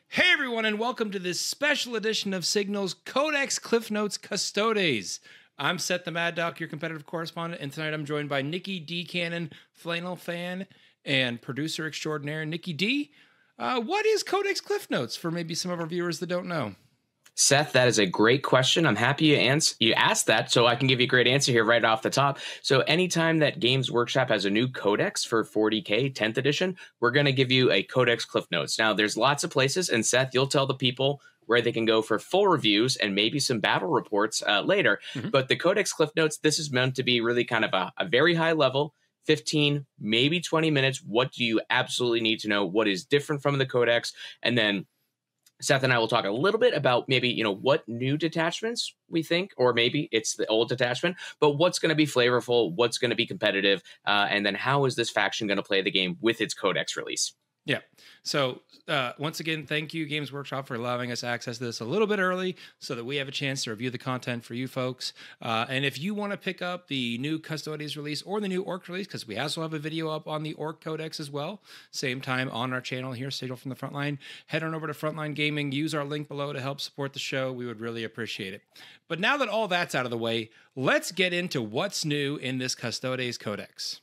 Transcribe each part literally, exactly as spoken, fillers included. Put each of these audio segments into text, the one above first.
Hey everyone, and welcome to this special edition of Signal's Codex Cliff Notes Custodes. I'm Seth the Mad Doc, your competitive correspondent, and tonight I'm joined by Nikki D. Cannon, flannel fan, and producer extraordinaire. Nikki D, uh, what is Codex Cliff Notes for maybe some of our viewers that don't know? Seth, that is a great question. I'm happy you, ans- you asked that, so I can give you a great answer here right off the top. So anytime that Games Workshop has a new codex for forty K tenth edition, we're going to give you a Codex Cliff Notes. Now, there's lots of places, and Seth, you'll tell the people where they can go for full reviews and maybe some battle reports uh, later. Mm-hmm. But the Codex Cliff Notes, this is meant to be really kind of a, a very high level, fifteen, maybe twenty minutes. What do you absolutely need to know? What is different from the Codex? And then Seth and I will talk a little bit about maybe, you know, what new detachments we think, or maybe it's the old detachment, but what's going to be flavorful, what's going to be competitive, uh, and then how is this faction going to play the game with its Codex release? Yeah. So uh, once again, thank you, Games Workshop, for allowing us access to this a little bit early so that we have a chance to review the content for you folks. Uh, and if you want to pick up the new Custodes release or the new Orc release, because we also have a video up on the Orc Codex as well, same time on our channel here, Signal from the Frontline, head on over to Frontline Gaming, use our link below to help support the show. We would really appreciate it. But now that all that's out of the way, let's get into what's new in this Custodes Codex.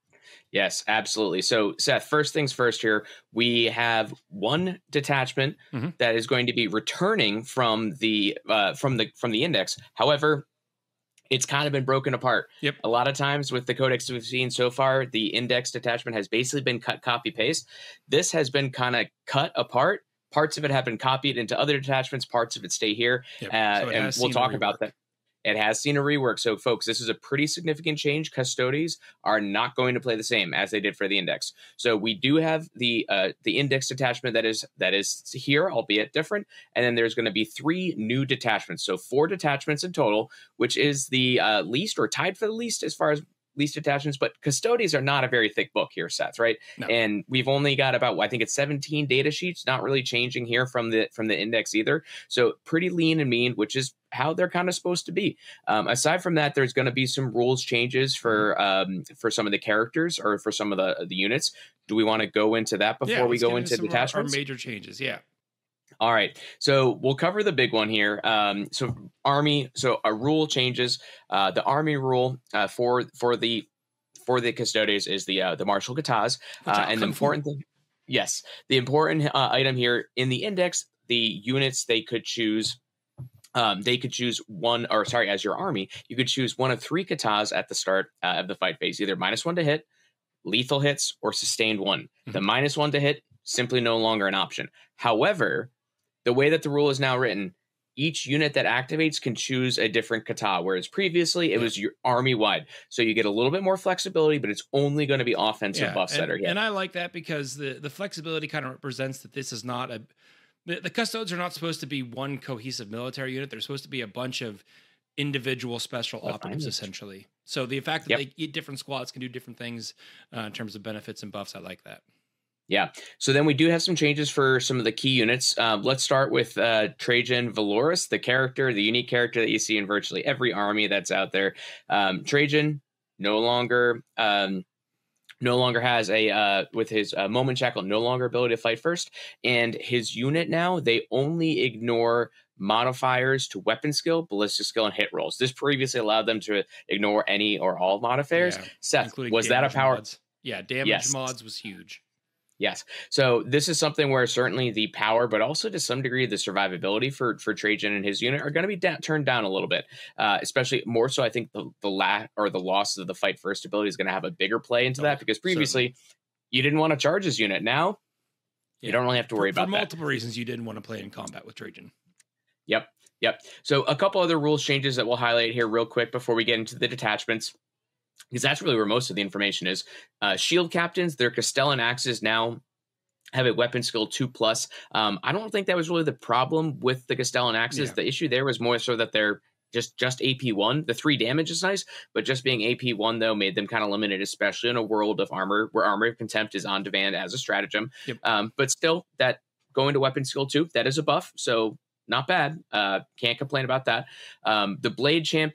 Yes, absolutely. So, Seth, first things first here, we have one detachment mm-hmm. that is going to be returning from the uh, from the from the index. However, it's kind of been broken apart. Yep. A lot of times with the codex we've seen so far, the index detachment has basically been cut, copy, paste. This has been kind of cut apart. Parts of it have been copied into other detachments. Parts of it stay here. Yep. Uh, so and we'll talk about that. It has seen a rework. So, folks, this is a pretty significant change. Custodes are not going to play the same as they did for the index. So we do have the uh, the index detachment that is that is here, albeit different. And then there's going to be three new detachments. So four detachments in total, which is the uh, least or tied for the least as far as least detachments. But Custodes are not a very thick book here, Seth, right? No. And we've only got about, I think it's seventeen data sheets, not really changing here from the from the index either. So pretty lean and mean, which is how they're kind of supposed to be. Um, aside from that, there's going to be some rules changes for um, for some of the characters or for some of the the units. Do we want to go into that before yeah, we go into, into detachments? Our, our major changes, yeah. All right, so we'll cover the big one here. Um, so army, so a rule changes. Uh, the army rule uh, for for the for the Custodes is the uh, the martial katas, uh, and the important thing, yes, the important uh, item here in the index, the units they could choose. Um, they could choose one, or sorry, as your army, you could choose one of three katas at the start uh, of the fight phase, either minus one to hit, lethal hits, or sustained one. Mm-hmm. The minus one to hit, simply no longer an option. However, the way that the rule is now written, each unit that activates can choose a different kata, whereas previously it yeah. was your army-wide. So you get a little bit more flexibility, but it's only going to be offensive yeah, buffs and, that are hit. And I like that because the, the flexibility kind of represents that this is not a... The, the Custodes are not supposed to be one cohesive military unit. They're supposed to be a bunch of individual special That's operatives, essentially. So the fact that yep. they eat different squads can do different things uh, in terms of benefits and buffs, I like that. Yeah. So then we do have some changes for some of the key units. Um, let's start with uh, Trajan Valoris, the character, the unique character that you see in virtually every army that's out there. Um, Trajan no longer... Um, no longer has a, uh, with his uh, moment shackle, no longer ability to fight first. And his unit now, they only ignore modifiers to weapon skill, ballistic skill, and hit rolls. This previously allowed them to ignore any or all modifiers. Yeah, Seth, was that a power? Mods. Yeah, damage yes. mods was huge. Yes. So this is something where certainly the power, but also to some degree the survivability for, for Trajan and his unit are going to be da- turned down a little bit, uh, especially more so. I think the the la- or the loss of the fight first ability is going to have a bigger play into oh, that because previously certainly. you didn't want to charge his unit. Now yeah. you don't really have to worry for, about for that. multiple reasons. You didn't want to play in combat with Trajan. Yep. Yep. So a couple other rules changes that we'll highlight here real quick before we get into the detachments, because that's really where most of the information is. Uh, shield captains, their Castellan axes now have a weapon skill two plus. Um, I don't think that was really the problem with the Castellan axes. Yeah. The issue there was more so that they're just just A P one. The three damage is nice, but just being A P one though made them kind of limited, especially in a world of armor where Armor of Contempt is on demand as a stratagem. Yep. Um, but still, that going to weapon skill two, that is a buff, so not bad. Uh, can't complain about that. Um, the Blade Champion,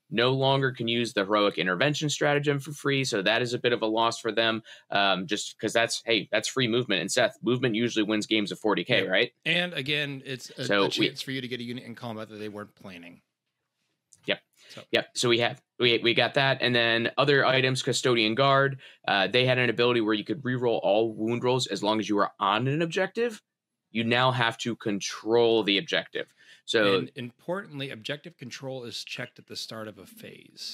no longer can use the heroic intervention stratagem for free. So that is a bit of a loss for them, um, just because that's, hey, that's free movement. And Seth, movement usually wins games of forty K, yeah. right? And again, it's a, so a chance we, for you to get a unit in combat that they weren't planning. Yep. So. Yep. So we have we we got that, and then other items, Custodian Guard. Uh, they had an ability where you could reroll all wound rolls as long as you were on an objective. You now have to control the objective. So and importantly, objective control is checked at the start of a phase.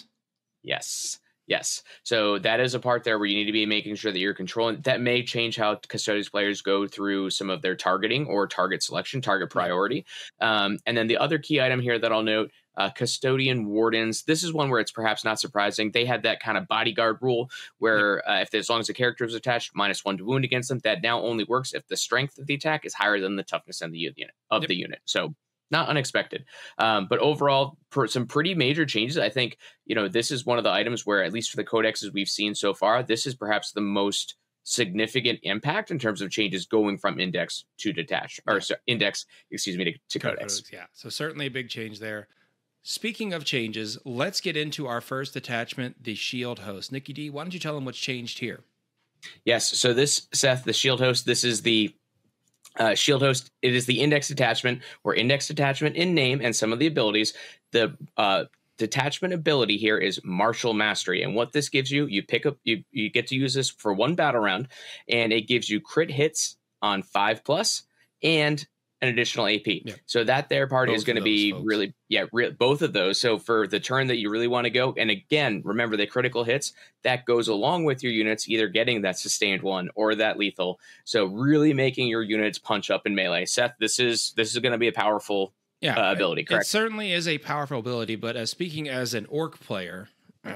Yes. Yes. So that is a part there where you need to be making sure that you're controlling. That may change how Custodians players go through some of their targeting or target selection, target priority. Um, and then the other key item here that I'll note, uh, Custodian Wardens. This is one where it's perhaps not surprising. They had that kind of bodyguard rule where uh, if as long as the character is attached, minus one to wound against them, that now only works if the strength of the attack is higher than the toughness of the unit. Of yep. the unit. So not unexpected. Um, but overall, for some pretty major changes. I think, you know, this is one of the items where, at least for the codexes we've seen so far, this is perhaps the most significant impact in terms of changes going from index to detached, or so, index, excuse me, to, to codex. codex. Yeah, so certainly a big change there. Speaking of changes, let's get into our first attachment, the Shield Host. Nikki D, why don't you tell them what's changed here? Yes, so this, Seth, the Shield Host, this is the Uh, Shield Host. It is the index detachment, or index detachment in name and some of the abilities. The uh, detachment ability here is Martial Mastery, and what this gives you, you pick up, you you get to use this for one battle round, and it gives you crit hits on five plus and an additional A P. Yeah. So that there part both is going to be folks. really, yeah, re- both of those. So for the turn that you really want to go, and again, remember the critical hits, that goes along with your units either getting that sustained one or that lethal. So really making your units punch up in melee. Seth, this is this is going to be a powerful yeah, uh, ability, it, correct? It certainly is a powerful ability, but as speaking as an orc player,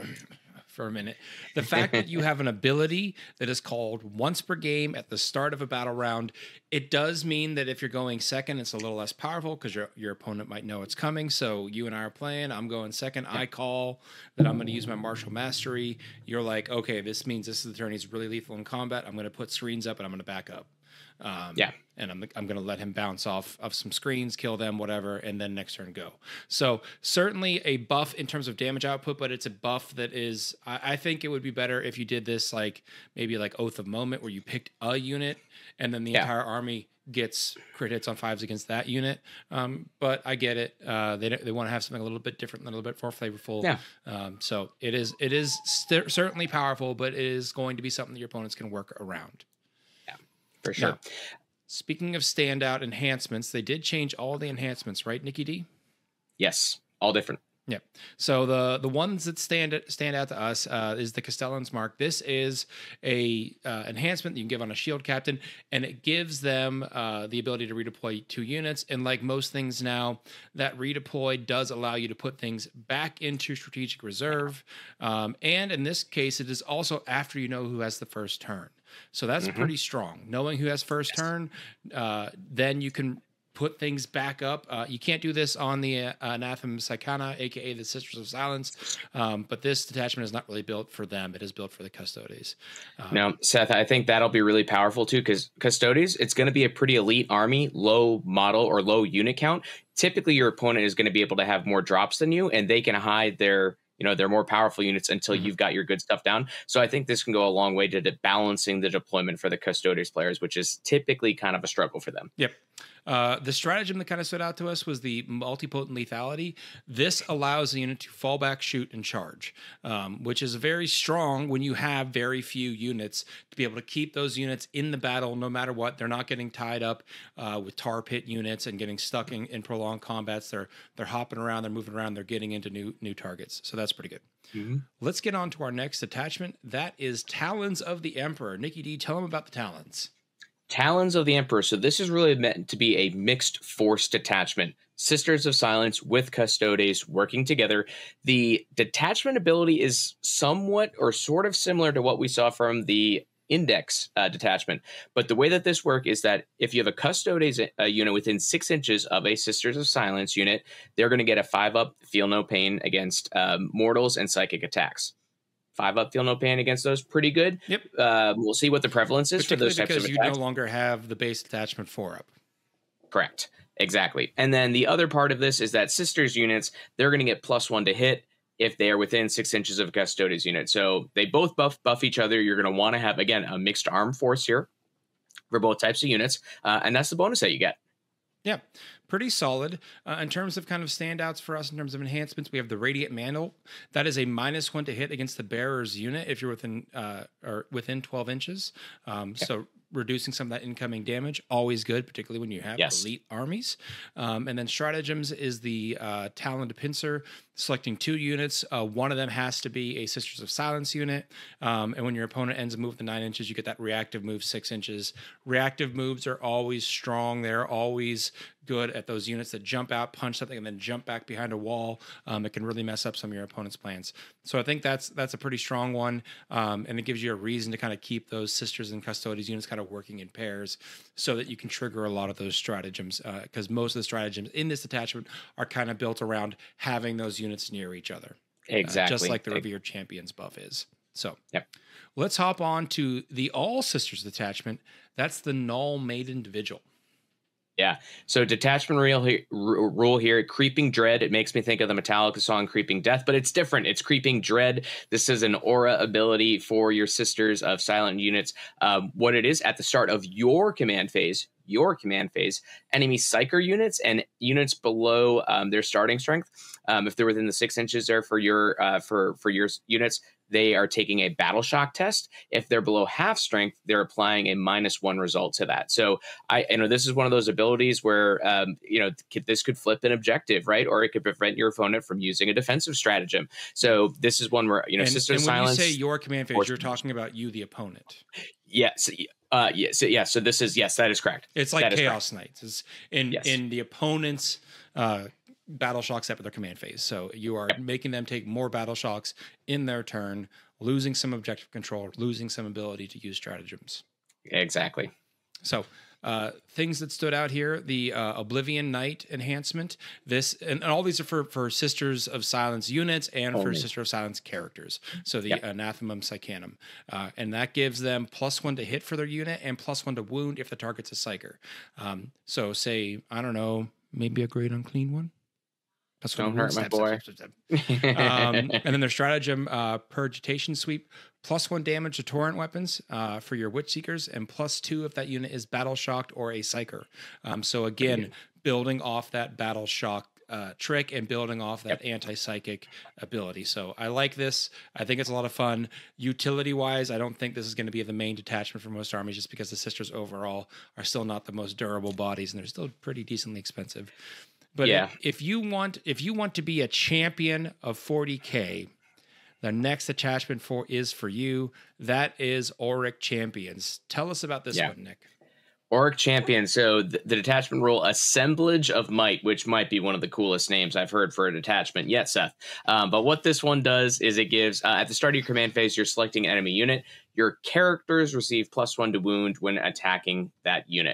for a minute, the fact that you have an ability that is called once per game at the start of a battle round, it does mean that if you're going second, it's a little less powerful because your your opponent might know it's coming. So you and I are playing, I'm going second, I call that I'm going to use my Martial Mastery. You're like, okay, this means this is the turn he's really lethal in combat. I'm going to put screens up and I'm going to back up. Um, yeah. And I'm, I'm going to let him bounce off of some screens, kill them, whatever, and then next turn go. So certainly a buff in terms of damage output, but it's a buff that is, I, I think it would be better if you did this like maybe like Oath of Moment where you picked a unit and then the yeah. entire army gets crit hits on fives against that unit. Um, but I get it. Uh, they they want to have something a little bit different, a little bit more flavorful. Yeah. Um, so it is it is st- certainly powerful, but it is going to be something that your opponents can work around. For sure. Now, speaking of standout enhancements, they did change all the enhancements, right, Nikki D? Yes, all different. Yeah. So the the ones that stand stand out to us uh, is the Castellan's Mark. This is a uh, enhancement that you can give on a shield captain, and it gives them uh, the ability to redeploy two units. And like most things now, that redeploy does allow you to put things back into strategic reserve. Um, and in this case, it is also after you know who has the first turn. So that's mm-hmm. pretty strong. Knowing who has first yes. turn, uh, then you can put things back up. Uh, you can't do this on the uh, Anathema Psychana, aka the Sisters of Silence, um, but this detachment is not really built for them. It is built for the Custodes. Um, now, Seth, I think that'll be really powerful too, because Custodes, it's going to be a pretty elite army, low model or low unit count. Typically, your opponent is going to be able to have more drops than you, and they can hide their you know, they're more powerful units until mm-hmm. you've got your good stuff down. So I think this can go a long way to de- balancing the deployment for the Custodes players, which is typically kind of a struggle for them. Yep. Uh, the stratagem that kind of stood out to us was the multipotent lethality. This allows the unit to fall back, shoot, and charge, um, which is very strong when you have very few units to be able to keep those units in the battle no matter what. They're not getting tied up uh, with tar pit units and getting stuck in, in prolonged combats. They're they're hopping around, they're moving around, they're getting into new new targets. So that's pretty good. Mm-hmm. Let's get on to our next attachment. That is Talons of the Emperor. Nikki D, tell them about the Talons. Talons of the Emperor. So this is really meant to be a mixed force detachment. Sisters of Silence with Custodes working together. The detachment ability is somewhat or sort of similar to what we saw from the Index uh, detachment. But the way that this works is that if you have a Custodes uh, unit within six inches of a Sisters of Silence unit, they're going to get a five up, feel no pain against um, mortals and psychic attacks. Five up, feel no pain against those. Pretty good. Yep. Uh, we'll see what the prevalence is for those types of attacks. Because you no longer have the base attachment four up. Correct. Exactly. And then the other part of this is that Sisters units, they're going to get plus one to hit if they are within six inches of a Custodes unit. So they both buff buff each other. You're going to want to have, again, a mixed arm force here for both types of units. Uh, and that's the bonus that you get. Yeah, pretty solid. Uh, in terms of kind of standouts for us in terms of enhancements, we have the Radiant Mantle. That is a minus one to hit against the bearer's unit if you're within uh, or within twelve inches. Um, yeah. So reducing some of that incoming damage, always good, particularly when you have yes. elite armies. Um, and then stratagems is the uh, Taloned Pincer, selecting two units. Uh, one of them has to be a Sisters of Silence unit. Um, and when your opponent ends a move to nine inches, you get that reactive move six inches. Reactive moves are always strong. They're always good at those units that jump out, punch something, and then jump back behind a wall. Um, it can really mess up some of your opponent's plans. So I think that's that's a pretty strong one, um, and it gives you a reason to kind of keep those Sisters and Custodes units kind of working in pairs so that you can trigger a lot of those stratagems, because uh, most of the stratagems in this detachment are kind of built around having those units near each other. Exactly. Uh, just like the Revered Champions buff is. So yep. Let's hop on to the All Sisters detachment. That's the Null Maiden Vigil. Yeah. So detachment rule here, rule here, Creeping Dread. It makes me think of the Metallica song Creeping Death, but it's different. It's Creeping Dread. This is an aura ability for your Sisters of Silent units. Um, what it is, at the start of your command phase, your command phase, enemy Psyker units and units below um, their starting strength, um, if they're within the six inches there for your uh, for for your units, they are taking a battle shock test. If they're below half strength, they're applying a minus one result to that. So I, you know, this is one of those abilities where, um, you know, this could flip an objective, right? Or it could prevent your opponent from using a defensive stratagem. So this is one where, you know, and, Sister and when Silence. you say your command phase, you're talking about you, the opponent. Yes. Uh, yeah, so, yeah. So this is, yes, that is correct. It's like that Chaos Knights. It's in, yes. in the opponent's, uh, battle shock set with their command phase. So you are yep. making them take more battle shocks in their turn, losing some objective control, losing some ability to use stratagems. Exactly. So uh, things that stood out here, the uh, Oblivion Knight enhancement. This and, and all these are for, for Sisters of Silence units and Only. for Sister of Silence characters. So the yep. Anathemum Psycanum. Uh, and that gives them plus one to hit for their unit and plus one to wound if the target's a Psyker. Um, so say, I don't know, maybe a Great Unclean one? That's Don't hurt my boy. um, and then their stratagem, uh, Purgitation Sweep, plus one damage to torrent weapons uh, for your Witch Seekers, and plus two if that unit is battle shocked or a Psyker. Um, so again, building off that battle shock uh, trick and building off that yep. anti-psychic ability. So I like this. I think it's a lot of fun. Utility-wise, I don't think this is going to be the main detachment for most armies, just because the Sisters overall are still not the most durable bodies, and they're still pretty decently expensive. But yeah. if you want, if you want to be a champion of forty K, the next attachment for is for you. That is Auric Champions. Tell us about this yeah. one, Nick. Auric Champion. So the, the detachment rule, Assemblage of Might, which might be one of the coolest names I've heard for a detachment yet, Seth. Um, but what this one does is it gives, uh, at the start of your command phase, you're selecting an enemy unit. Your characters receive plus one to wound when attacking that unit.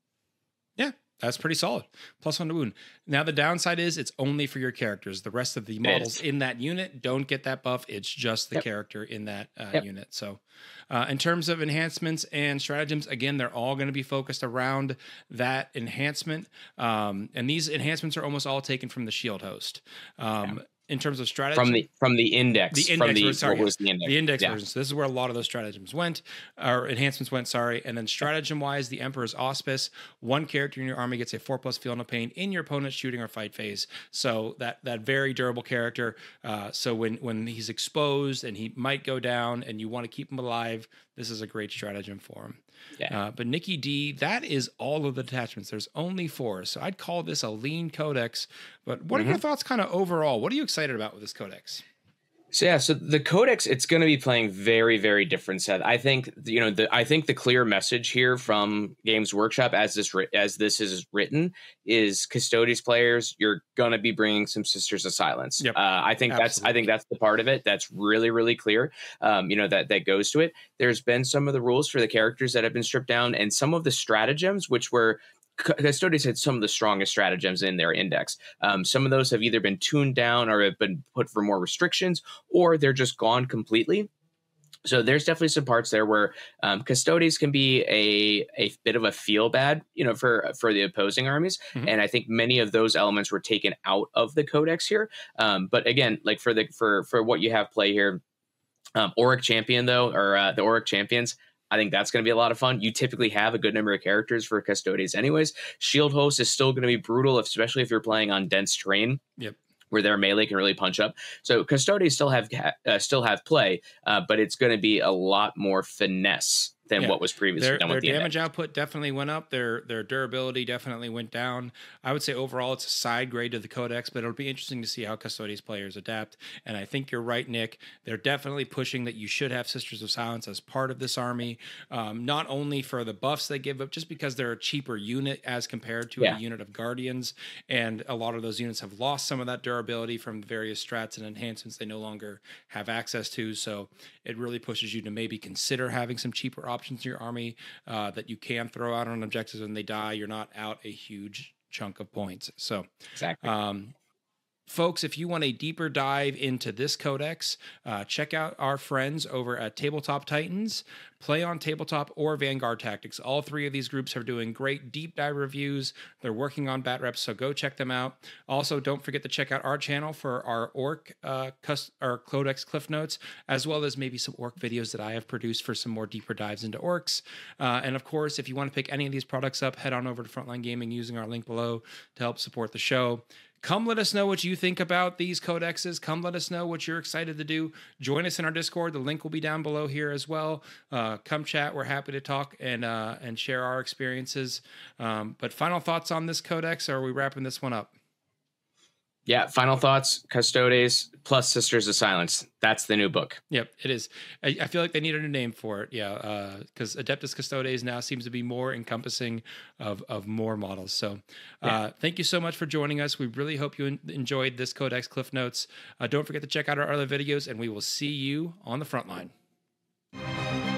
Yeah. That's pretty solid. Plus one to wound. Now, the downside is it's only for your characters. The rest of the models in that unit don't get that buff. It's just the yep. character in that uh, yep. unit. So uh, in terms of enhancements and stratagems, again, they're all going to be focused around that enhancement. Um, and these enhancements are almost all taken from the Shield Host. Um, yeah. In terms of strategy, from the from the index, the index from the, version, sorry, what was the index, the index yeah. version. So this is where a lot of those stratagems went, or enhancements went. Sorry, and then stratagem wise, the Emperor's Auspice. One character in your army gets a four plus feel no pain in your opponent's shooting or fight phase. So that that very durable character. Uh, so when when he's exposed and he might go down, and you want to keep him alive, this is a great stratagem for him. Yeah. Uh, but Nikki D, that is all of the detachments. There's only four. So I'd call this a lean codex. But what mm-hmm. are your thoughts kind of overall? What are you excited about with this codex? So yeah, so the codex, it's going to be playing very, very different set. I think you know the I think the clear message here from Games Workshop as this as this is written is Custodes players, you're going to be bringing some Sisters of Silence. Yep. Uh, I think Absolutely. that's I think that's the part of it that's really, really clear. Um, you know that that goes to it. There's been some of the rules for the characters that have been stripped down, and some of the stratagems which were. Custodes had some of the strongest stratagems in their index. Um, some of those have either been tuned down or have been put for more restrictions, or they're just gone completely. So there's definitely some parts there where um, Custodes can be a a bit of a feel bad, you know, for for the opposing armies, Mhm. and I think many of those elements were taken out of the Codex here. Um, but again, like for the for for what you have play here, um, Auric Champion though, or uh, the Auric Champions. I think that's going to be a lot of fun. You typically have a good number of characters for Custodes, anyways. Shield Host is still going to be brutal, especially if you're playing on dense terrain Yep. where their melee can really punch up. So Custodes still have uh, still have play, uh, but it's going to be a lot more finesse than Yeah. what was previously Their done their with the damage index. output definitely went up. Their their durability definitely went down. I would say overall it's a side grade to the Codex, but it'll be interesting to see how Custodes players adapt. And I think you're right, Nick. They're definitely pushing that you should have Sisters of Silence as part of this army, um, not only for the buffs they give, but just because they're a cheaper unit as compared to Yeah. a unit of Guardians. And a lot of those units have lost some of that durability from the various strats and enhancements they no longer have access to. So it really pushes you to maybe consider having some cheaper options in your army uh, that you can throw out on objectives when they die. You're not out a huge chunk of points. So, Exactly. um, folks, if you want a deeper dive into this codex, uh, check out our friends over at Tabletop Titans, Play on Tabletop, or Vanguard Tactics. All three of these groups are doing great deep dive reviews. They're working on bat reps, so go check them out. Also, don't forget to check out our channel for our orc, uh, cus- our Codex Cliff Notes, as well as maybe some orc videos that I have produced for some more deeper dives into orcs. Uh, and of course, if you want to pick any of these products up, head on over to Frontline Gaming using our link below to help support the show. Come let us know what you think about these codexes. Come let us know what you're excited to do. Join us in our Discord. The link will be down below here as well. Uh, come chat. We're happy to talk and uh, and share our experiences. Um, but final thoughts on this codex, or are we wrapping this one up? Yeah. Final thoughts: Custodes plus Sisters of Silence. That's the new book. Yep, it is. I, I feel like they need a new name for it. Yeah, because uh, Adeptus Custodes now seems to be more encompassing of of more models. So, uh, yeah. Thank you so much for joining us. We really hope you en- enjoyed this Codex Cliff Notes. Uh, don't forget to check out our other videos, and we will see you on the front line.